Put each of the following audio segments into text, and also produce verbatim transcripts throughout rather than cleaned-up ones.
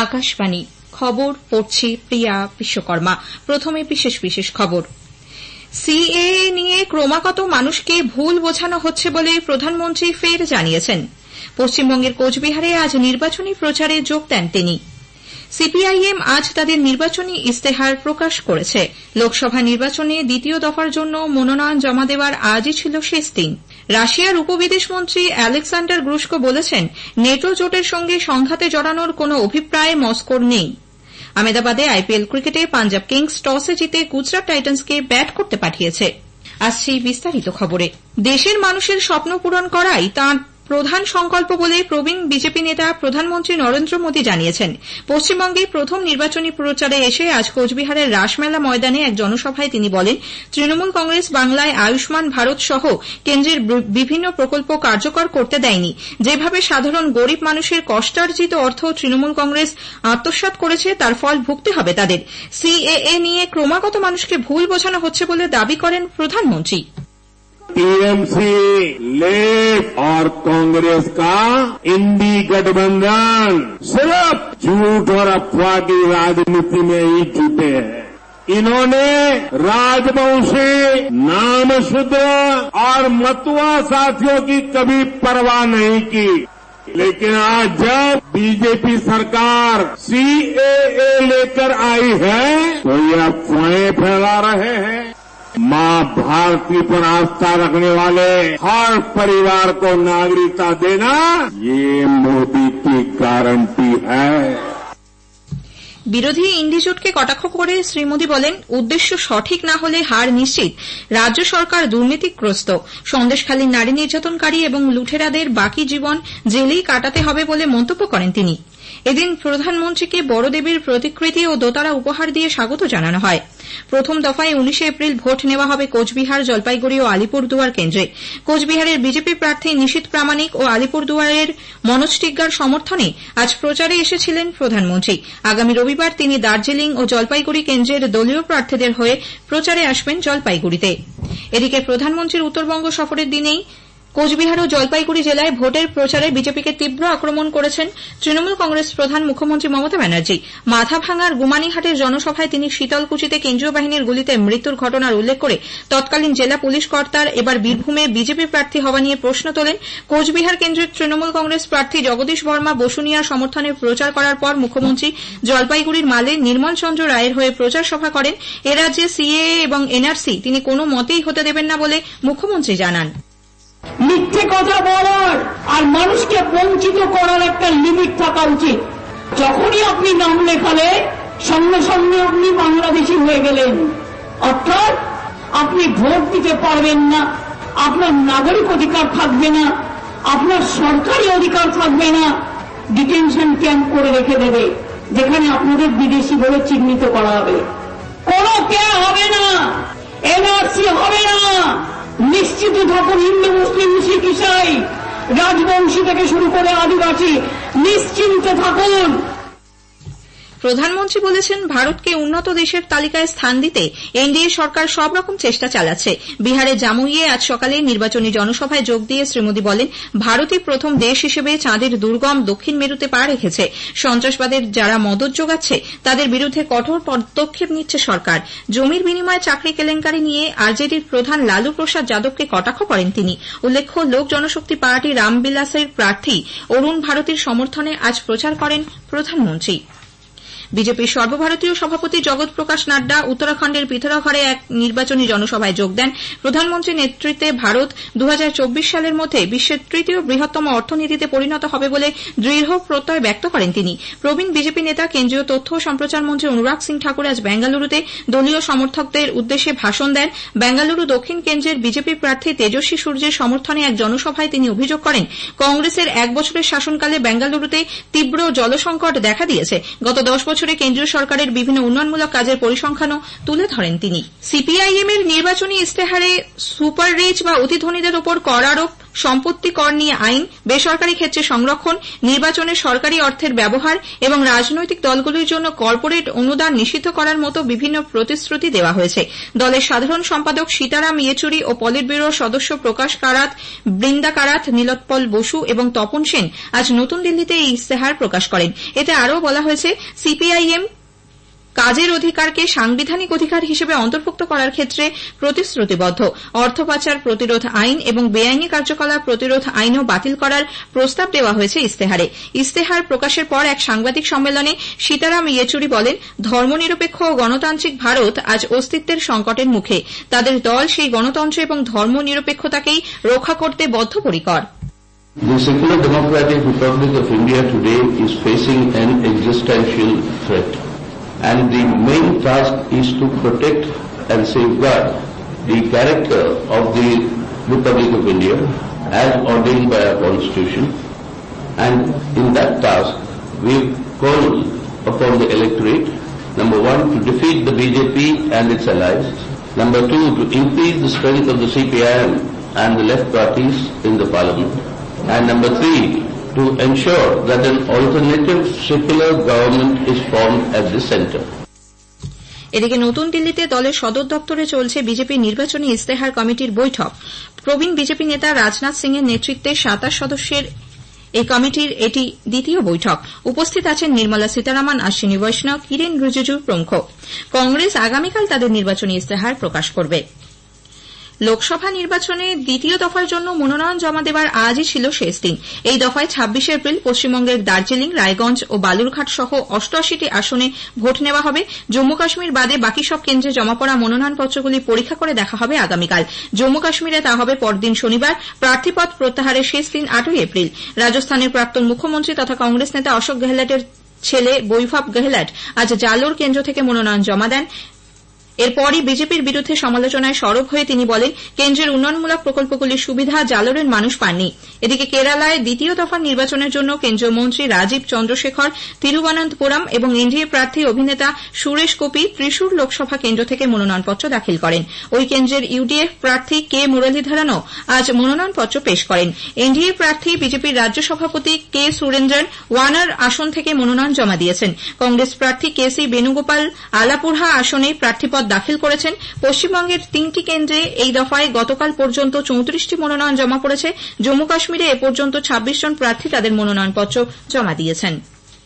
আকাশবাণী খবর পড়ছি প্রিয়া বিশ্বকর্মা। প্রথমে বিশেষ বিশেষ খবর। সিএএ নিয়ে ক্রমাগত মানুষকে ভুল বোঝানো হচ্ছে বলে প্রধানমন্ত্রী ফের জানিয়েছেন। পশ্চিমবঙ্গের কোচবিহারে আজ নির্বাচনী প্রচারে যোগ দেন তিনি। সিপিআইএম আজ তাদের নির্বাচনী ইস্তেহার প্রকাশ করেছে। লোকসভা নির্বাচনে দ্বিতীয় দফার জন্য মনোনয়ন জমা দেওয়ার আজই ছিল শেষ দিন। রাশিয়ার উপবিদেশমন্ত্রী আলেক্সান্ডার গ্রুশকো বলেছেন, নেটো জোটের সঙ্গে সংঘাতে জড়ানোর কোনো অভিপ্রায় মস্কোর নেই। আহমেদাবাদে আইপিএল ক্রিকেটে পাঞ্জাব কিংস টসে জিতে গুজরাট টাইটান্সকে ব্যাট করতে পাঠিয়েছে। আসছি বিস্তারিত খবরে। দেশের মানুষের স্বপ্ন পূরণ করাই তাঁর প্রধান সংকল্প বলে প্রবীণ বিজেপি নেতা প্রধানমন্ত্রী নরেন্দ্র মোদী জানিয়েছেন। পশ্চিমবঙ্গে প্রথম নির্বাচনী প্রচারে এসে আজ কোচবিহারের রাসমেলা ময়দানে এক জনসভায় তিনি বলেন, তৃণমূল কংগ্রেস বাংলায় আয়ুষ্মান ভারত সহ কেন্দ্রের বিভিন্ন প্রকল্প কার্যকর করতে দেয়নি। যেভাবে সাধারণ গরিব মানুষের কষ্টার্জিত অর্থ তৃণমূল কংগ্রেস আত্মসাৎ করেছে তার ফল ভুগতে হবে তাদের। সিএএ নিয়ে ক্রমাগত মানুষকে ভুল বোঝানো হচ্ছে বলে দাবি করেন প্রধানমন্ত্রী। टीएमसी लेफ्ट और कांग्रेस का इंडी गठबंधन सिर्फ झूठ और अफवाह की राजनीति में ही जुटे हैं। इन्होंने राजवंशी, नामशूद्र और मतुआ साथियों की कभी परवाह नहीं की, लेकिन आज जब बीजेपी सरकार सीएए लेकर आई है तो ये अफवाहें फैला रहे हैं। मां भारती पर आस्था रखने वाले हर परिवार को नागरिकता देना ये मोदी की गारंटी है। বিরোধী ইন্ডিজোটকে কটাক্ষ করে শ্রী মোদী বলেন, উদ্দেশ্য সঠিক না হলে হার নিশ্চিত। রাজ্য সরকার দুর্নীতিগ্রস্ত। সন্দেশখালীর নারী নির্যাতনকারী এবং লুঠেরাদের বাকি জীবন জেলেই কাটাতে হবে বলে মন্তব্য করেন তিনি। এদিন প্রধানমন্ত্রীকে বড়দেবীর প্রতিকৃতি ও দোতারা উপহার দিয়ে স্বাগত জানানো হয়। প্রথম দফায় উনিশে এপ্রিল ভোট নেওয়া হবে কোচবিহার, জলপাইগুড়ি ও আলিপুরদুয়ার কেন্দ্রে। কোচবিহারের বিজেপি প্রার্থী নিশীথ প্রামাণিক ও আলিপুরদুয়ারের মনোজ টিগ্গার সমর্থনে আজ প্রচারে এসেছিলেন প্রধানমন্ত্রী। আগামী রবিবার তিনি দার্জিলিং ও জলপাইগুড়ি কেন্দ্রের দলীয় প্রার্থীদের হয়ে প্রচারে আসবেন জলপাইগুড়িতে। এদিকে প্রধানমন্ত্রীর উত্তরবঙ্গ সফরের দিনেই কোচবিহার ও জলপাইগুড়ি জেলায় ভোটের প্রচারে বিজেপিকে তীব্র আক্রমণ করেছেন তৃণমূল কংগ্রেস প্রধান মুখ্যমন্ত্রী মমতা ব্যানার্জি। মাথাভাঙার গুমানিহাটের জনসভায় তিনি শীতলকুচিতে কেন্দ্রীয় বাহিনীর গুলিতে মৃত্যুর ঘটনার উল্লেখ করে তৎকালীন জেলা পুলিশ কর্তার এবার বীরভূমে বিজেপি প্রার্থী হওয়া নিয়ে প্রশ্ন তোলেন। কোচবিহার কেন্দ্রের তৃণমূল কংগ্রেস প্রার্থী জগদীশ বর্মা বসুনিয়ার সমর্থনে প্রচার করার পর মুখ্যমন্ত্রী জলপাইগুড়ির মালে নির্মল চন্দ্র রায়ের হয়ে প্রচার সভা করেন। এ রাজ্যে সিএএ এবং এনআরসি তিনি কোনো মতেই হতে দেবেন না বলে মুখ্যমন্ত্রী জানান। মিথ্যে কথা বলার আর মানুষকে বঞ্চিত করার একটা লিমিট থাকা উচিত। যখনই আপনি নাম লেখালে সঙ্গে সঙ্গে আপনি বাংলাদেশী হয়ে গেলেন, অর্থাৎ আপনি ভোট দিতে পারবেন না, আপনার নাগরিক অধিকার থাকবে না, আপনার সরকারি অধিকার থাকবে না। ডিটেনশন ক্যাম্প করে রেখে দেবে, যেখানে আপনাদের বিদেশি বলে চিহ্নিত করা হবে। কোনো কে হবে না, এনআরসি হবে না। নিশ্চিত থাকুন, হিন্দু, মুসলিম, শিখ, ইসাই, রাজবংশী থেকে শুরু করে আদিবাসী, নিশ্চিন্তে থাকুন। প্রধানমন্ত্রী বলেছেন, ভারতকে উন্নত দেশের তালিকায় স্থান দিতে এনডিএ সরকার সব রকম চেষ্টা চালাচ্ছে। বিহারের জামুইয়ে আজ সকালে নির্বাচনী জনসভায় যোগ দিয়ে শ্রী মোদী বলেন, ভারতই প্রথম দেশ হিসেবে চাঁদের দুর্গম দক্ষিণ মেরুতে পা রেখেছে। সন্ত্রাসবাদের যারা মদত যোগাচ্ছে তাদের বিরুদ্ধে কঠোর পদক্ষেপ নিচ্ছে সরকার। জমির বিনিময়ে চাকরি কেলেঙ্কারি নিয়ে আরজেডির প্রধান লালু প্রসাদ যাদবকে কটাক্ষ করেন তিনি। উল্লেখ্য, লোক জনশক্তি পার্টি রামবিলাসের প্রার্থী অরুণ ভারতীর সমর্থনে আজ প্রচার করেন প্রধানমন্ত্রী। বিজেপির সর্বভারতীয় সভাপতি জগৎ প্রকাশ নাড্ডা উত্তরাখণ্ডের পিথোরাগড়ে এক নির্বাচনী জনসভায় যোগ দেন। প্রধানমন্ত্রীর নেতৃত্বে ভারত দু হাজার চব্বিশ সালের মধ্যে বিশ্বের তৃতীয় বৃহত্তম অর্থনীতিতে পরিণত হবে বলে দৃঢ় প্রত্যয় ব্যক্ত করেন তিনি। প্রবীণ বিজেপি নেতা কেন্দ্রীয় তথ্য ও সম্প্রচার মন্ত্রী অনুরাগ সিং ঠাকুর আজ বেঙ্গালুরুতে দলীয় সমর্থকদের উদ্দেশ্যে ভাষণ দেন। বেঙ্গালুরু দক্ষিণ কেন্দ্রের বিজেপি প্রার্থী তেজস্বী সূর্যের সমর্থনে এক জনসভায় তিনি অভিযোগ করেন, কংগ্রেসের এক বছরের শাসনকালে বেঙ্গালুরুতে তীব্র জলসংকট দেখা দিয়েছে। গত দশ বছরে কেন্দ্রীয় সরকারের বিভিন্ন উন্নয়নমূলক কাজের পরিসংখ্যানও তুলে ধরেন তিনি। সিপিআইএম এর নির্বাচনী ইস্তেহারে সুপার রিচ বা অতি ধনীদের ওপর কর আরোপ, সম্পত্তি কর নিয়ে আইন, বেসরকারি ক্ষেত্রে সংরক্ষণ, নির্বাচনে সরকারি অর্থের ব্যবহার এবং রাজনৈতিক দলগুলির জন্য কর্পোরেট অনুদান নিষিদ্ধ করার মতো বিভিন্ন প্রতিশ্রুতি দেওয়া হয়েছে। দলের সাধারণ সম্পাদক সীতারাম ইয়েচুরি ও পলিট ব্যুরোর সদস্য প্রকাশ কারাত, বৃন্দা কারাত, নীলোৎপল বসু এবং তপন সেন আজ নতুন দিল্লিতে এই ইস্তেহার প্রকাশ করেন। এতে আরও বলা হয়েছে, সিপিআইএম কাজের অধিকারকে সাংবিধানিক অধিকার হিসেবে অন্তর্ভুক্ত করার ক্ষেত্রে প্রতিশ্রুতিবদ্ধ। অর্থ পাচার প্রতিরোধ আইন এবং বেআইনি কার্যকলাপ প্রতিরোধ আইনও বাতিল করার প্রস্তাব দেওয়া হয়েছে ইস্তেহারে। ইস্তেহার প্রকাশের পর এক সাংবাদিক সম্মেলনে সীতারাম ইয়েচুরি বলেন, ধর্মনিরপেক্ষ ও গণতান্ত্রিক ভারত আজ অস্তিত্বের সংকটের মুখে। তাদের দল সেই গণতন্ত্র এবং ধর্মনিরপেক্ষতাকেই রক্ষা করতে বদ্ধপরিকর। The secular democratic Republic of India today is facing an existential threat. And the main task is to protect and safeguard the character of the Republic of India as ordained by our Constitution. And in that task, we call upon the electorate, number one, to defeat the B J P and its allies. Number two, to increase the strength of the C P I M and the left parties in the parliament. And number three, to ensure that an alternative secular government is formed at the center. এদিকে নতুন দিল্লিতে দলের সদর দপ্তরে চলছে BJP নির্বাচনী ইস্তেহার কমিটির বৈঠক। প্রবীণ বিজেপি নেতা রাজনাথ সিং এর নেতৃত্বে সাতাশ সদস্যের এই কমিটির এটি দ্বিতীয় বৈঠক। উপস্থিত আছেন নির্মলা সীতারামন, অশ্বিনী বৈষ্ণব, কিরেন রিজিজু প্রমুখ। কংগ্রেস আগামীকাল তাদের নির্বাচনী ইস্তেহার প্রকাশ করবে। লোকসভা নির্বাচনে দ্বিতীয় দফার জন্য মনোনয়ন জমা দেওয়ার আজই ছিল শেষ দিন। এই দফায় ছাব্বিশে এপ্রিল পশ্চিমবঙ্গের দার্জিলিং, রায়গঞ্জ ও বালুরঘাট সহ অষ্টআশিটি আসনে ভোট নেওয়া হবে। জম্মু কাশ্মীর বাদে বাকি সব কেন্দ্রে জমা পড়া মনোনয়নপত্রগুলি পরীক্ষা করে দেখা হবে আগামীকাল। জম্মু কাশ্মীরে তা হবে পরদিন শনিবার। প্রার্থীপদ প্রত্যাহারের শেষ দিন আটই এপ্রিল। রাজস্থানের প্রাক্তন মুখ্যমন্ত্রী তথা কংগ্রেস নেতা অশোক গেহলটের ছেলে বৈভব গেহলট আজ জালোর কেন্দ্র থেকে মনোনয়ন জমা দেন। এরপরই বিজেপির বিরুদ্ধে সমালোচনায় সরব হয়ে তিনি বলেন, কেন্দ্রের উন্নয়নমূলক প্রকল্পগুলির সুবিধা জালোরের মানুষ পাননি। এদিকে কেরালায় দ্বিতীয় দফার নির্বাচনের জন্য কেন্দ্রীয় মন্ত্রী রাজীব চন্দ্রশেখর তিরুবনন্তপুরম এবং এনডিএ প্রার্থী অভিনেতা সুরেশ গোপী ত্রিশূর লোকসভা কেন্দ্র থেকে মনোনয়নপত্র দাখিল করেন। ওই কেন্দ্রের ইউডিএফ প্রার্থী কে মুরলীধরনও আজ মনোনয়নপত্র পেশ করেন। এনডিএ প্রার্থী বিজেপির রাজ্য সভাপতি কে সুরেন্দ্রন ওয়ানার আসন থেকে মনোনয়ন জমা দিয়েছেন। কংগ্রেস প্রার্থী কে সি বেণুগোপাল আলাপুরহা আসনে প্রার্থীপদ দাখিল করেছেন। পশ্চিমবঙ্গের তিনটি কেন্দ্রে এই দফায় গতকাল পর্যন্ত চৌত্রিশটি মনোনয়ন জমা পড়েছে। জম্মু কাশ্মীরে এ পর্যন্ত ছাব্বিশ জন প্রার্থী তাদের মনোনয়নপত্র জমা দিয়েছেন।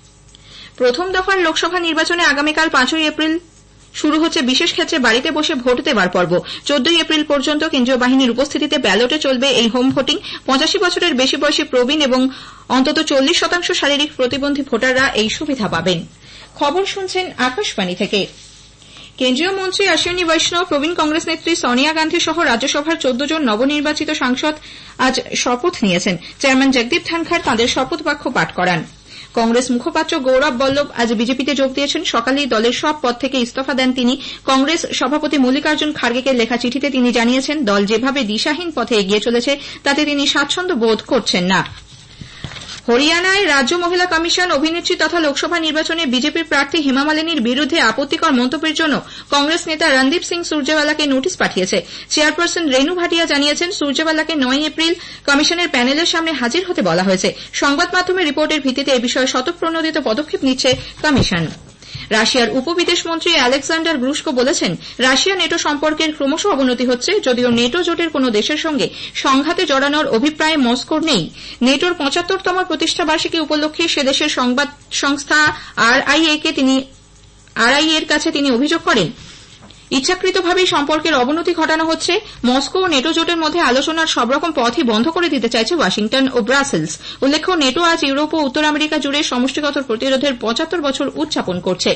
প্রথম দফার লোকসভা নির্বাচনে আগামীকাল পাঁচই এপ্রিল শুরু হচ্ছে বিশেষ ক্ষেত্রে বাড়িতে বসে ভোট দেওয়ার পর্ব। চোদ্দই এপ্রিল পর্যন্ত কেন্দ্রীয় বাহিনীর উপস্থিতিতে ব্যালটে চলবে এই হোম ভোটিং। পঁচাশি বছরের বেশি বয়সী প্রবীণ এবং অন্তত চল্লিশ শতাংশ শারীরিক প্রতিবন্ধী ভোটাররা এই সুবিধা পাবেন। খবর শুনছেন আকাশবাণী থেকে। কেন্দ্রীয় মন্ত্রী অশ্বিনী বৈষ্ণব, প্রবীণ কংগ্রেস নেত্রী সোনিয়া গান্ধী সহ রাজ্যসভার চোদ্দ জন নবনির্বাচিত সাংসদ আজ শপথ নিয়েছেন। চেয়ারম্যান জগদীপ ধনখড় তাঁদের শপথ বাক্য পাঠ করান। কংগ্রেস মুখপাত্র গৌরব বল্লভ আজ বিজেপিতে যোগ দিয়েছেন। সকালেই দলের সব পদ থেকে ইস্তফা দেন তিনি। কংগ্রেস সভাপতি মল্লিকার্জুন খাড়গেকে লেখা চিঠিতে তিনি জানিয়েছেন, দল যেভাবে দিশাহীন পথে এগিয়ে চলেছে তাতে তিনি স্বাচ্ছন্দ্য বোধ করছেন না। হরিয়ানায় রাজ্য মহিলা কমিশন অভিনেত্রী তথা লোকসভা নির্বাচনে বিজেপির প্রার্থী হেমা মালিনীর বিরুদ্ধে আপত্তিকর মন্তব্যের জন্য কংগ্রেস নেতা রণদীপ সিং সুরজেওয়ালাকে নোটিশ পাঠিয়েছে। চেয়ারপারসন রেনু ভাটিয়া জানিয়েছেন, সুরজেওয়ালাকে নয় এপ্রিল কমিশনের প্যানেলের সামনে হাজির হতে বলা হয়েছে। সংবাদ মাধ্যমের রিপোর্টের ভিত্তিতে এ বিষয়ে স্বতঃপ্রণোদিত পদক্ষেপ নিচ্ছে কমিশন। রাশিয়ার উপবিদেশমন্ত্রী আলেকজান্ডার গ্রুশকো বলেছেন, রাশিয়া নেটো সম্পর্কের ক্রমশ অবনতি হচ্ছে, যদিও নেটো জোটের কোন দেশের সঙ্গে সংঘাতে জড়ানোর অভিপ্রায় মস্কোর নেই। নেটোর পঁচাত্তরতম প্রতিষ্ঠাবার্ষিকী উপলক্ষে সে দেশের সংবাদ সংস্থা আরআইএ তিনি আরআইএ এর কাছে তিনি অভিযোগ করেন, ইচ্ছাকৃতভাবেই সম্পর্কের অবনতি ঘটানো হচ্ছে। মস্কো ও নেটো জোটের মধ্যে আলোচনার সব রকম পথই বন্ধ করে দিতে চাইছে ওয়াশিংটন ও ব্রাসেলস। উল্লেখ্য, নেটো আজ ইউরোপ ও উত্তর আমেরিকা জুড়ে সমষ্টিগত প্রতিরোধের পঁচাত্তর বছর উদযাপন করছে।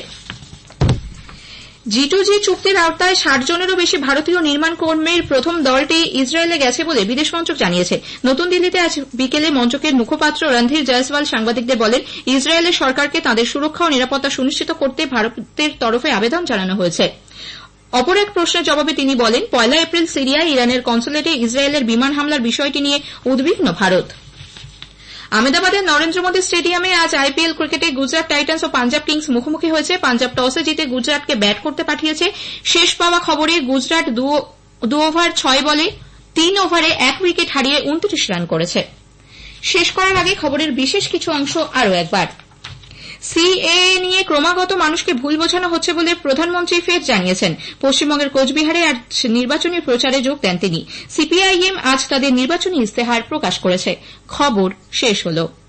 জি টু জি চুক্তির আওতায় ষাট জনেরও বেশি ভারতীয় নির্মাণ কর্মীর প্রথম দলটি ইসরায়েলে গেছে বলে বিদেশ মন্ত্রক জানিয়েছে। নতুন দিল্লিতে আজ বিকেলে মন্ত্রকের মুখপাত্র রণধীর জয়সওয়াল সাংবাদিকদের বলেন, ইসরায়েলের সরকারকে তাদের সুরক্ষা ও নিরাপত্তা সুনিশ্চিত করতে ভারতের তরফে আবেদন জানানো হয়েছে। অপর এক প্রশ্নের জবাবে তিনি বলেন, পয়লা এপ্রিল সিরিয়ায় ইরানের কনসুলেটে ইসরায়েলের বিমান হামলার বিষয়টি নিয়ে উদ্বিগ্ন ভারত। আহমেদাবাদের নরেন্দ্র মোদী স্টেডিয়ামে আজ আইপিএল ক্রিকেটে গুজরাট টাইটান্স ও পাঞ্জাব কিংস মুখোমুখি হয়েছে। পাঞ্জাব টসে জিতে গুজরাটকে ব্যাট করতে পাঠিয়েছে। শেষ পাওয়া খবরে গুজরাট দু ওভার ছয় বলে তিন ওভারে এক উইকেট হারিয়ে উনত্রিশ রান করেছে। শেষ করার আগে খবরের বিশেষ কিছু অংশ আরও একবার। সিএএ নিয়ে ক্রমাগত মানুষকে ভুল বোঝানো হচ্ছে বলে প্রধানমন্ত্রী ফের জানিয়েছেন। পশ্চিমবঙ্গের কোচবিহারে আজ নির্বাচনী প্রচারে যোগ দেন তিনি। সিপিআইএম আজ তাদের নির্বাচনী ইস্তেহার প্রকাশ করেছে। খবর শেষ হল।